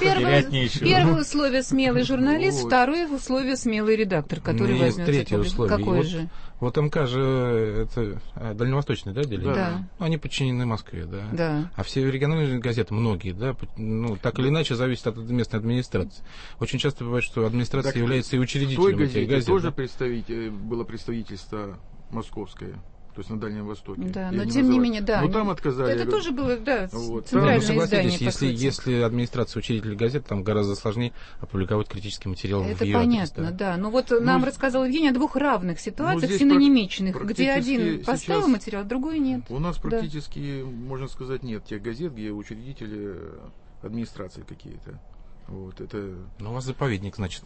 первое условие смелый журналист, второе условие смелый редактор, который возьмет. Третье условие. Какое же? Вот МК же это дальневосточный, да, деление? Да. Ну, они подчинены Москве, да. Да. А все региональные газеты, многие, да, ну, так или иначе зависят от местной администрации. Очень часто бывает, что администрация так является и учредителем этих газет. Тоже было представительство московское. То есть на Дальнем Востоке. Да, но тем не менее, да. Но там отказали. Это тоже было, да, вот. центральное издание, если администрация учредителей газет, там гораздо сложнее опубликовать критический материал в ее адрес. Это понятно, да. Но вот нам рассказал Евгений о двух равных ситуациях, синонимичных, где один поставил материал, другой нет. У нас практически, можно сказать, нет тех газет, где учредители администрации какие-то. Вот, это... Ну, у вас заповедник, значит.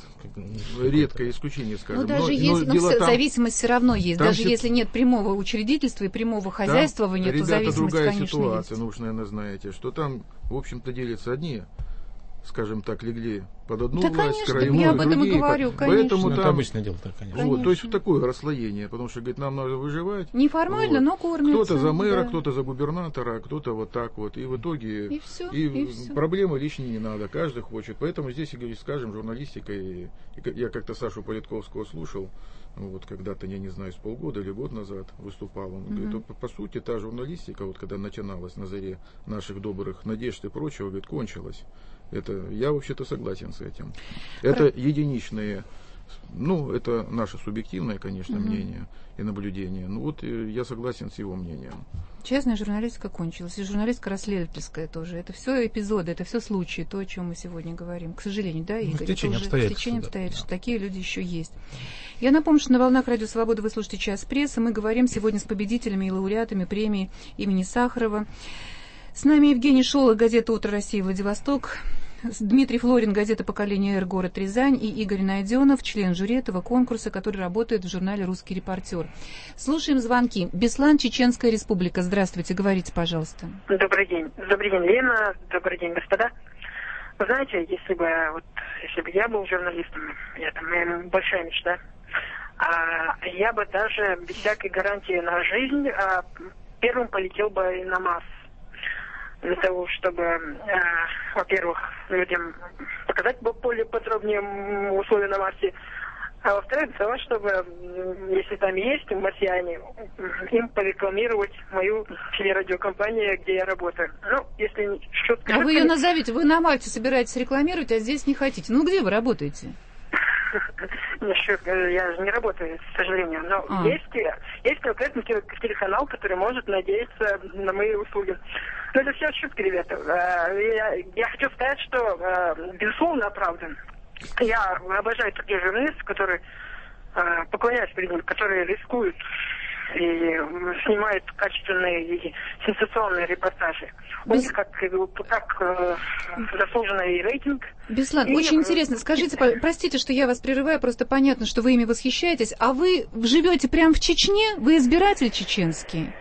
Редкое исключение, скажем. Ну, даже есть, но зависимость все равно есть. Даже если нет прямого учредительства и прямого хозяйствования, то зависимость, другая конечно, ситуация, есть. Ну, уж, наверное, знаете, что там, в общем-то, делятся одни, скажем так, легли под одну власть, конечно, краевую, я об этом другие, и говорю, конечно. Поэтому это там, обычное дело, да, конечно. Вот, то есть такое расслоение, потому что, говорит, нам надо выживать. Неформально, вот. Но кормятся. Кто-то за мэра, да. Кто-то за губернатора, кто-то вот так вот. И в итоге и все. Проблемы лишние не надо, каждый хочет. Поэтому здесь, скажем, журналистика, я как-то Сашу Политковского слушал, вот когда-то, я не знаю, с полгода или год назад выступал. Он говорит, по сути, та журналистика, вот когда начиналась на заре наших добрых надежд и прочего, говорит, кончилась. Это, я вообще-то согласен с этим. Это единичные, ну, это наше субъективное, конечно, мнение и наблюдение. Ну, вот я согласен с его мнением. Честная журналистика кончилась. И журналистика расследовательская тоже. Это все эпизоды, это все случаи, то, о чем мы сегодня говорим. К сожалению, да, Игорь? Стечение обстоятельств. Такие люди еще есть. Я напомню, что на волнах Радио Свобода вы слушаете «Час прессы». Мы говорим сегодня с победителями и лауреатами премии имени Сахарова. С нами Евгений Шолох, газета «Утро России», Владивосток. Дмитрий Флорин, газета «Поколение Р», город Рязань, и Игорь Найденов, член жюри этого конкурса, который работает в журнале «Русский репортер». Слушаем звонки. Беслан, Чеченская Республика. Здравствуйте, говорите, пожалуйста. Добрый день. Добрый день, Лена. Добрый день, господа. Вы знаете, если бы я был журналистом, это моя большая мечта, я бы даже без всякой гарантии на жизнь первым полетел бы на Марс. Для того, чтобы, во-первых, людям показать более подробнее условия на Марсе, а во-вторых, для того, чтобы, если там есть марсиане, им порекламировать мою телерадиокомпанию, где я работаю. Ну, если шутка... А вы ее назовите, вы на Марсе собираетесь рекламировать, а здесь не хотите. Ну, где вы работаете? Я же не работаю, к сожалению. Но есть конкретный телеканал, который может надеяться на мои услуги. Но это все шутки, ребята. Я хочу сказать, что безусловно оправдан. Я обожаю таких журналистов, которые поклоняюсь перед ним, которые рискуют и снимают качественные и сенсационные репортажи. У них как заслуженный рейтинг. Беслан, очень интересно. Скажите, простите, что я вас прерываю, просто понятно, что вы ими восхищаетесь. А вы живете прямо в Чечне? Вы избиратель чеченский?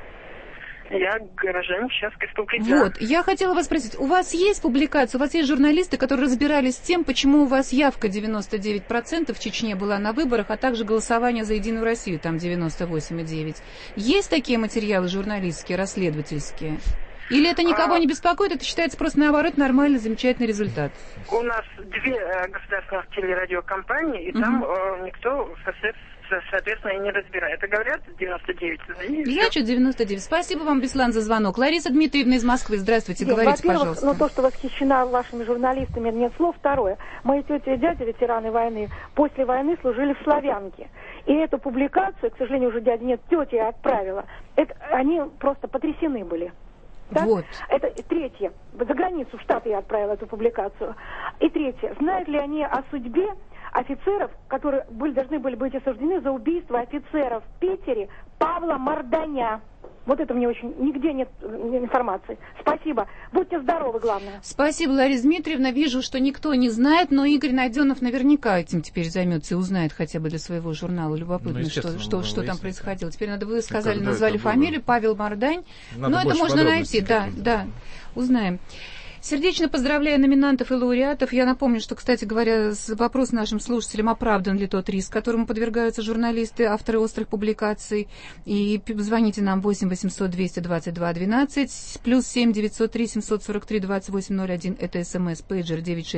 Я гражданин Чеченской Республики. Вот, я хотела вас спросить, у вас есть публикации, у вас есть журналисты, которые разбирались с тем, почему у вас явка 99% в Чечне была на выборах, а также голосование за Единую Россию, там 98,9%. Есть такие материалы журналистские, расследовательские? Или это никого не беспокоит, это считается просто наоборот нормальный, замечательный результат? У нас 2 государственных телерадиокомпании, и там никто, соответственно, и не разбирает. Это говорят 99. Значит, 99. Спасибо вам, Беслан, за звонок. Лариса Дмитриевна из Москвы. Здравствуйте, говорите, пожалуйста. Ну, то, что восхищена вашими журналистами, нет слов. Второе. Мои тетя и дядя, ветераны войны, после войны служили в Славянке. И эту публикацию, к сожалению, уже дяди нет, тетя я отправила. Они просто потрясены были. Так? Вот. Это третье. За границу, в Штаты я отправила эту публикацию. И третье. Знают ли они о судьбе офицеров, которые должны были быть осуждены за убийство офицера в Питере Павла Марданя? Вот это мне очень... Нигде нет информации. Спасибо. Будьте здоровы, главное. Спасибо, Лариса Дмитриевна. Вижу, что никто не знает, но Игорь Найденов наверняка этим теперь займется и узнает хотя бы для своего журнала. Любопытно, что там происходило. Теперь вы сказали, назвали фамилию, Павел Мардань. Но это можно найти, да, узнаем. Сердечно поздравляю номинантов и лауреатов. Я напомню, что, кстати говоря, вопрос нашим слушателям, оправдан ли тот риск, которому подвергаются журналисты, авторы острых публикаций. И звоните нам 8 800 222 12, плюс 7 903 743 2801. Это СМС, пейджер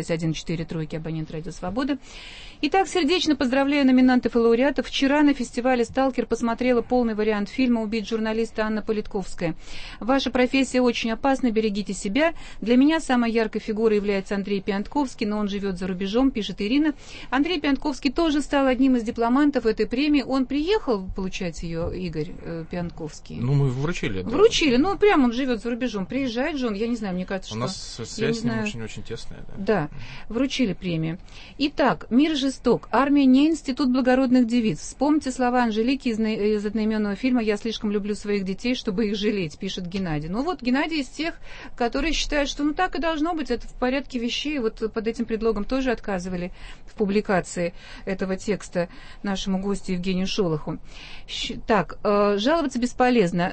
96143, абонент Радио Свобода. Итак, сердечно поздравляю номинантов и лауреатов. Вчера на фестивале «Сталкер» посмотрела полный вариант фильма «Убить журналиста» Анна Политковская. Ваша профессия очень опасна, берегите себя. Для меня самой яркой фигурой является Андрей Пиантковский, но он живет за рубежом, пишет Ирина. Андрей Пиантковский тоже стал одним из дипломантов этой премии. Он приехал получать ее, Игорь Пиантковский? Ну, мы вручили. Да. Вручили, ну, прямо он живет за рубежом. Приезжает же он, я не знаю, мне кажется, что... У нас связь с ним очень-очень тесная. Да, вручили премию. Итак, мир жесток. Армия не институт благородных девиц. Вспомните слова Анжелики из одноименного фильма «Я слишком люблю своих детей, чтобы их жалеть», пишет Геннадий. Ну вот, Геннадий из тех, которые считают, что так и должно быть, это в порядке вещей. Вот под этим предлогом тоже отказывали в публикации этого текста нашему гостю Евгению Шолоху. Так, жаловаться бесполезно.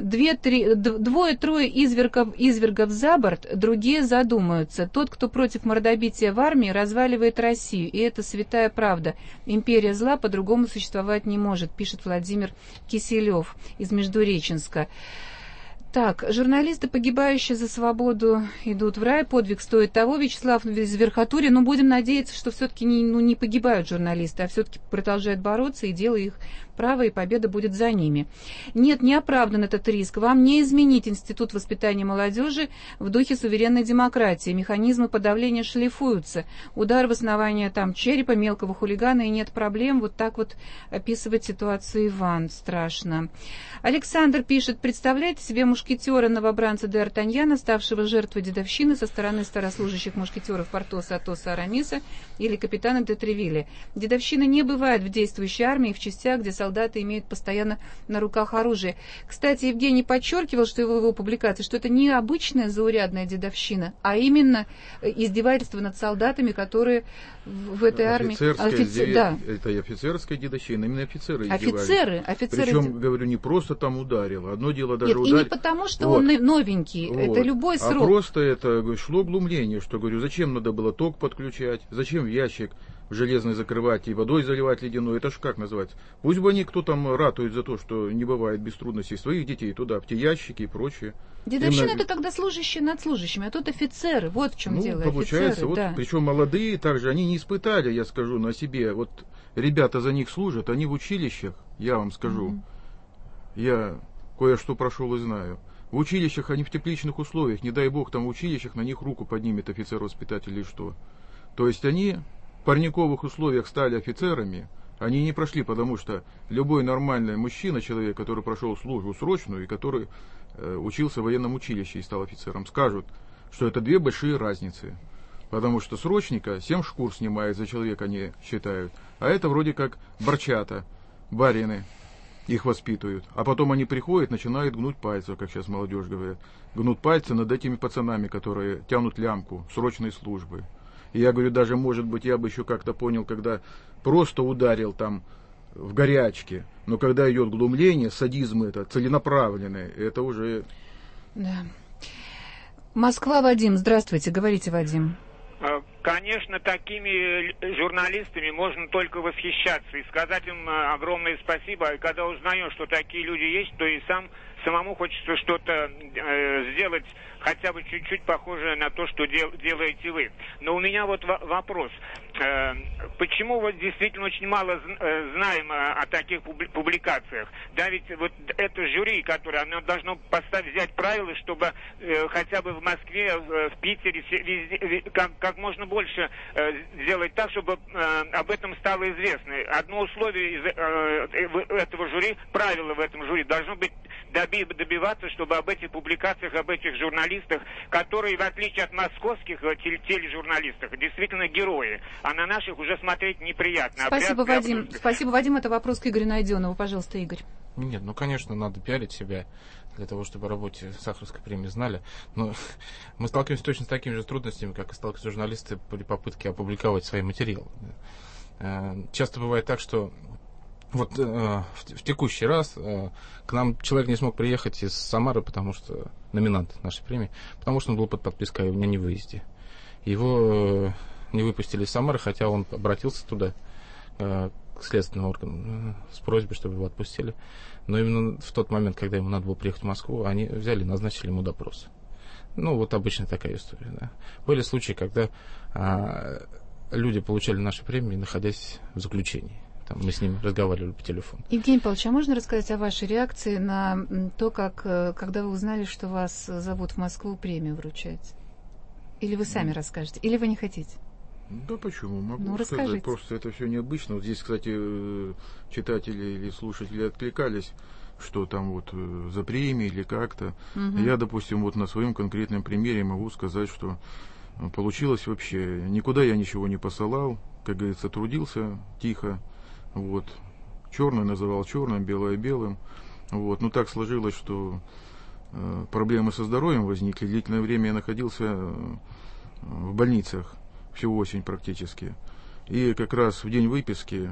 Двое-трое извергов за борт, другие задумаются. Тот, кто против мордобития в армии, разваливает Россию. И это святая правда. Империя зла по-другому существовать не может, пишет Владимир Киселев из Междуреченска. Так, журналисты, погибающие за свободу, идут в рай. Подвиг стоит того. Вячеслав из Верхотурья. Но будем надеяться, что все-таки не погибают журналисты, а все-таки продолжают бороться, и дело их право, и победа будет за ними. Нет, не оправдан этот риск. Вам не изменить институт воспитания молодежи в духе суверенной демократии. Механизмы подавления шлифуются. Удар в основание там черепа мелкого хулигана, и нет проблем. Вот так вот описывает ситуацию Иван. Страшно. Александр пишет: представляете себе, мушкетера новобранца де Артаньяна, ставшего жертвой дедовщины со стороны старослужащих мушкетеров Портоса, Атоса, Арамиса или капитана де Тревилля. Дедовщина не бывает в действующей армии, в частях, где солдаты имеют постоянно на руках оружие. Кстати, Евгений подчеркивал, что в его публикации, что это не обычная заурядная дедовщина, а именно издевательство над солдатами, которые в этой армии... Да. Это и офицерская дедовщина, именно офицеры издевались. Офицеры. Причем, говорю, не просто там ударил. Одно дело даже ударил. И не потому, что он новенький. Это любой срок. А просто это шло глумление, что, говорю, зачем надо было ток подключать, зачем в ящик железный закрывать и водой заливать ледяной. Это ж как называется? Пусть бы они, кто там ратует за то, что не бывает без трудностей, своих детей туда, в те ящики и прочее. Дедовщина это когда служащие над служащими, а тут офицеры. Вот в чем дело. Получается, офицеры, вот, причем молодые также, они не испытали, я скажу, на себе. Вот ребята за них служат, они в училищах, я вам скажу, я кое-что прошел и знаю. В училищах они в тепличных условиях, не дай бог, там в училищах на них руку поднимет офицер-воспитатель или что. То есть они в парниковых условиях стали офицерами, они не прошли, потому что любой нормальный мужчина, человек, который прошел службу срочную и который учился в военном училище и стал офицером, скажут, что это две большие разницы. Потому что срочника 7 шкур снимает за человека, они считают. А это вроде как барчата, барины, их воспитывают. А потом они приходят, начинают гнуть пальцы, как сейчас молодежь говорит. Гнут пальцы над этими пацанами, которые тянут лямку срочной службы. И я говорю, даже, может быть, я бы еще как-то понял, когда просто ударил там в горячке. Но когда идет глумление, садизм это, целенаправленный, это уже... Да. Москва, Вадим, здравствуйте, говорите, Вадим. Конечно, такими журналистами можно только восхищаться и сказать им огромное спасибо. И когда узнаешь, что такие люди есть, то и самому хочется что-то сделать, хотя бы чуть-чуть похожее на то, что делаете вы. Но у меня вот вопрос. Почему вот действительно очень мало знаем о таких публикациях? Да, ведь вот это жюри, которое, оно должно взять правила, чтобы хотя бы в Москве, в Питере, везде, как можно больше сделать так, чтобы об этом стало известно. Одно условие этого жюри, правило в этом жюри, должно быть добиваться, чтобы об этих публикациях, об этих журналистах, которые, в отличие от московских тележурналистов, действительно герои, а на наших уже смотреть неприятно. Спасибо, Вадим. Спасибо, Вадим. Это вопрос к Игорю Найденову. Пожалуйста, Игорь. Нет, конечно, надо пиарить себя для того, чтобы о работе Сахаровской премии знали. Но мы сталкиваемся точно с такими же трудностями, как и сталкиваются журналисты при попытке опубликовать свои материалы. Часто бывает так, что вот в текущий раз к нам человек не смог приехать из Самары, потому что номинант нашей премии, потому что он был под подпиской о невыезде. Его не выпустили из Самары, хотя он обратился туда, к следственным органам, с просьбой, чтобы его отпустили. Но именно в тот момент, когда ему надо было приехать в Москву, они взяли и назначили ему допрос. Вот обычно такая история. Да. Были случаи, когда люди получали наши премии, находясь в заключении. Мы с ним разговаривали по телефону. Евгений Павлович, а можно рассказать о вашей реакции на то, когда вы узнали, что вас зовут в Москву премию вручать? Или вы сами расскажете? Или вы не хотите? Да почему? Могу рассказать. Просто это все необычно. Вот здесь, кстати, читатели или слушатели откликались, что там вот за премии или как-то. Я, допустим, вот на своем конкретном примере могу сказать, что получилось вообще. Никуда я ничего не посылал. Как говорится, трудился тихо. Вот. Черное называл черным, белое белым. Вот. Но так сложилось, что проблемы со здоровьем возникли. Длительное время я находился в больницах, всю осень практически. И как раз в день выписки,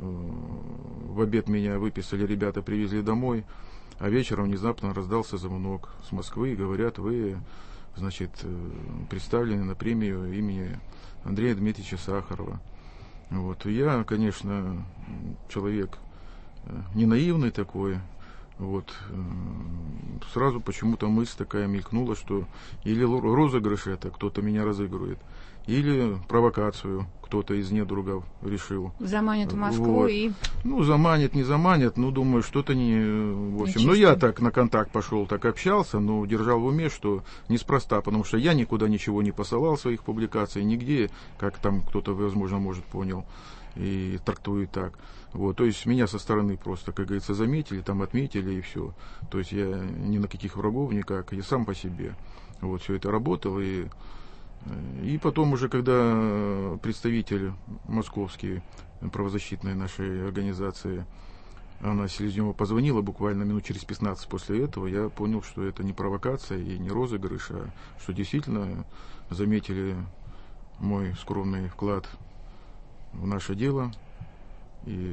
в обед меня выписали, ребята привезли домой, а вечером внезапно раздался звонок с Москвы, и говорят, вы, значит, представлены на премию имени Андрея Дмитриевича Сахарова. Вот. Я, конечно, человек не наивный такой. Вот. Сразу почему-то мысль такая мелькнула, что или розыгрыш это, кто-то меня разыгрывает, или провокацию кто-то из недругов решил. Заманит в Москву и... заманит, не заманит, думаю, что-то не... В общем, я так на контакт пошел, так общался, но держал в уме, что неспроста, потому что я никуда ничего не посылал своих публикаций, нигде, как там кто-то, возможно, может, понял и трактует так. Вот, то есть меня со стороны просто, как говорится, заметили, там отметили и все. То есть я ни на каких врагов никак, я сам по себе. Вот, все это работал. И потом уже, когда представитель московский правозащитной нашей организации Анна Селезнева позвонила буквально минут через 15 после этого, я понял, что это не провокация и не розыгрыш, а что действительно заметили мой скромный вклад в наше дело и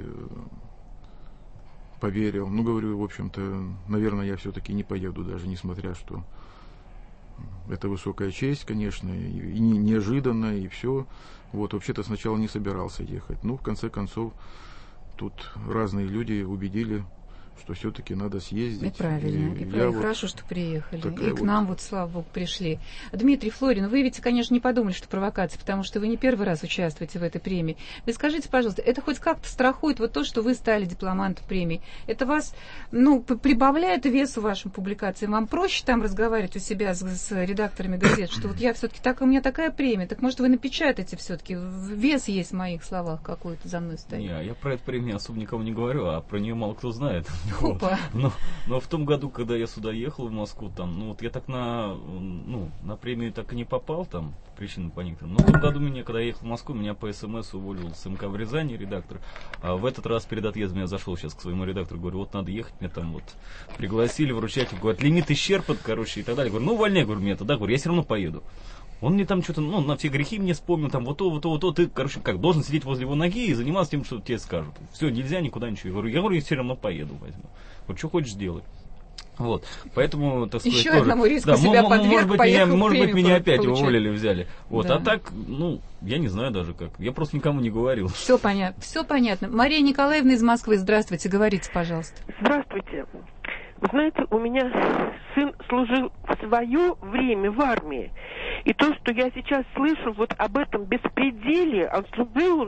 поверил. Ну, говорю, в общем-то, наверное, я все-таки не поеду, даже несмотря, что это высокая честь, конечно, и неожиданно, и все. Вот, вообще-то сначала не собирался ехать. Ну, в конце концов, тут разные люди убедили, что все-таки надо съездить. И правильно, и правильно. Вот хорошо, что приехали. И к нам, вот, слава богу, пришли. Дмитрий Флорин, вы ведь, конечно, не подумали, что провокация, потому что вы не первый раз участвуете в этой премии. Вы скажите, пожалуйста, это хоть как-то страхует вот то, что вы стали дипломантом премии? Это вас, ну, прибавляет весу вашим публикациям? Вам проще там разговаривать у себя с редакторами газет, что вот я все-таки так, у меня такая премия, так может вы напечатаете все-таки? Вес есть в моих словах какой-то за мной стоит. Не, я про эту премию особо никому не говорю, а про нее мало кто знает. Опа. Но в том году, когда я сюда ехал в Москву, там, ну вот я так на премию так и не попал, там, причинам по некоторым. Но в том году когда я ехал в Москву, меня по СМС уволил с МК в Рязани редактор. А в этот раз перед отъездом я зашел сейчас к своему редактору, говорю, вот надо ехать, меня там вот пригласили вручать, говорят, лимит исчерпан, короче, и так далее. Говорю, ну увольняй, говорю, меня тогда, говорю, я все равно поеду. Он мне там что-то, на все грехи мне вспомнил, там, вот то, ты, короче, как, должен сидеть возле его ноги и заниматься тем, что тебе скажут. Все, нельзя никуда ничего. Я говорю, я все равно поеду, возьму. Вот что хочешь делай. Вот, поэтому, так сказать, еще тоже, одному риску себя подверг, может быть, меня опять получать. уволили, взяли. Вот, да. А так, я не знаю даже как. Я просто никому не говорил. Все понятно. Мария Николаевна из Москвы, здравствуйте, говорите, пожалуйста. Здравствуйте. Вы знаете, у меня сын служил в свое время в армии. И то, что я сейчас слышу вот об этом беспределе, он служил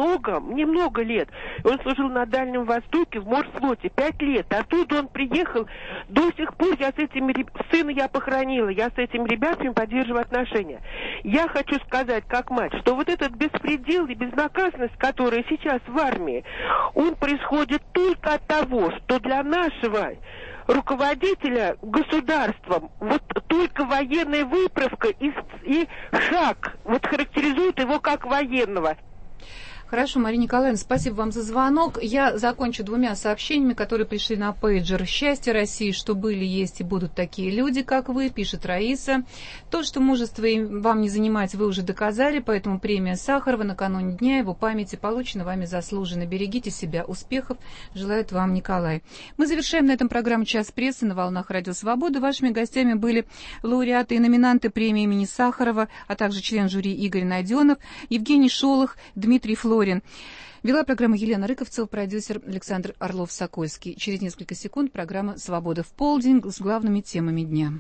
немного лет. Он служил на Дальнем Востоке в морфлоте 5 лет. Оттуда он приехал. До сих пор сына я похоронила. Я с этими ребятами поддерживаю отношения. Я хочу сказать, как мать, что вот этот беспредел и безнаказанность, которая сейчас в армии, он происходит только от того, что для нашего руководителя государством вот только военная выправка и шаг вот характеризует его как военного. Хорошо, Мария Николаевна, спасибо вам за звонок. Я закончу двумя сообщениями, которые пришли на пейджер. «Счастье России, что были, есть и будут такие люди, как вы», пишет Раиса. То, что мужество вам не занимать, вы уже доказали, поэтому премия Сахарова накануне дня его памяти получена вами заслуженно. Берегите себя. Успехов желает вам Николай. Мы завершаем на этом программу «Час прессы» на волнах Радио Свобода. Вашими гостями были лауреаты и номинанты премии имени Сахарова, а также член жюри Игорь Найденов, Евгений Шолох, Дмитрий Флорин. Вела программу Елена Рыковцева, продюсер Александр Орлов-Сокольский. Через несколько секунд программа «Свобода в полдень» с главными темами дня.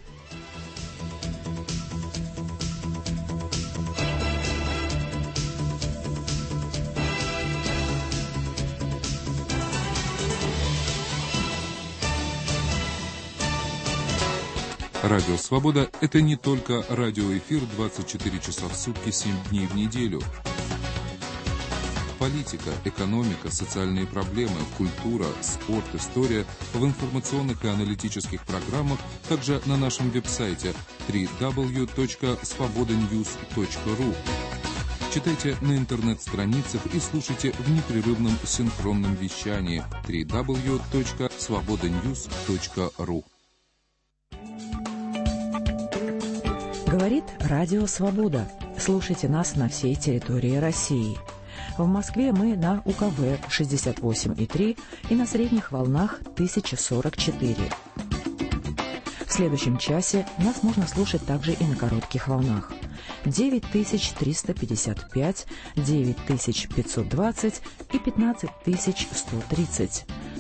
Радио «Свобода» — это не только радиоэфир 24 часа в сутки, 7 дней в неделю. Политика, экономика, социальные проблемы, культура, спорт, история в информационных и аналитических программах, также на нашем веб-сайте www.svobodanews.ru. Читайте на интернет-страницах и слушайте в непрерывном синхронном вещании www.svobodanews.ru. Говорит Радио Свобода. Слушайте нас на всей территории России. В Москве мы на УКВ 68,3 и на средних волнах 1044. В следующем часе нас можно слушать также и на коротких волнах 9355, 9520 и 15130.